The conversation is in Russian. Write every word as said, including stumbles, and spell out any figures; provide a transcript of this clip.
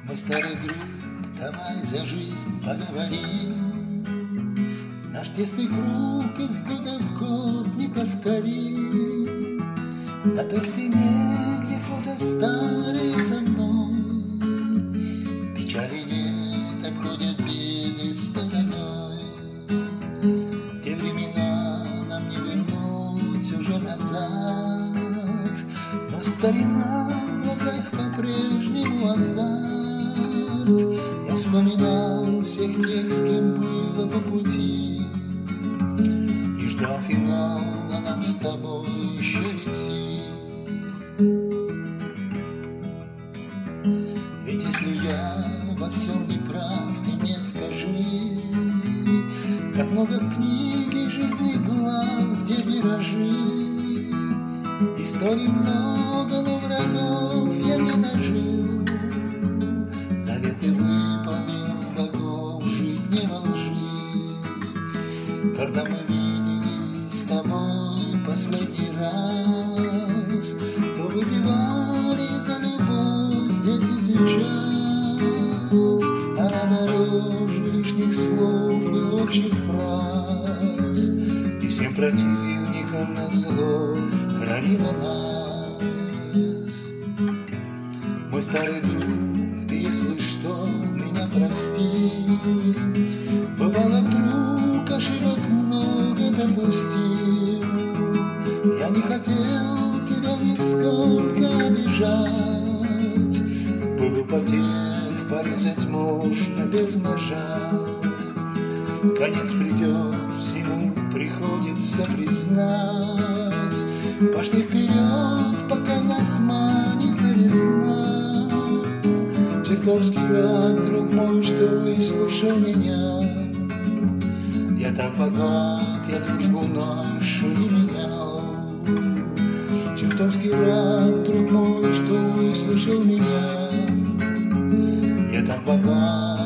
Мой старый друг, давай за жизнь поговорим. Наш тесный круг из года в год не повторим. На той стене, где фото старые со мной, печали нет, обходят беды стороной. Те времена нам не вернуть уже назад, но старина в глазах по-прежнему азарт. Я вспоминал всех тех, с кем было по пути, и ждал финала нам с тобой еще идти. Ведь если я во всем не прав, ты мне скажи, как много в книге жизни глав, где виражи. Историй много, но врагов я не нажил. Заветы выполнил, богов жить не во лжи. Когда мы виделись с тобой последний раз, то выпивали за любовь здесь и сейчас. Она дороже лишних слов и общих фраз, и всем противникам назло хранила нас. Мой старый друг, ты, если что, меня прости. Бывало, вдруг ошибок много допустил. Я не хотел тебя нисколько обижать. В пылу потех порезать можно без ножа. Конец придет, всему приходится признать. Пошли вперед, пока нас манит новизна. Чертовски рад, друг мой, что выслушал меня. Я так богат, я дружбу нашу не менял. Чертовски рад, друг мой, что выслушал меня. Я так богат,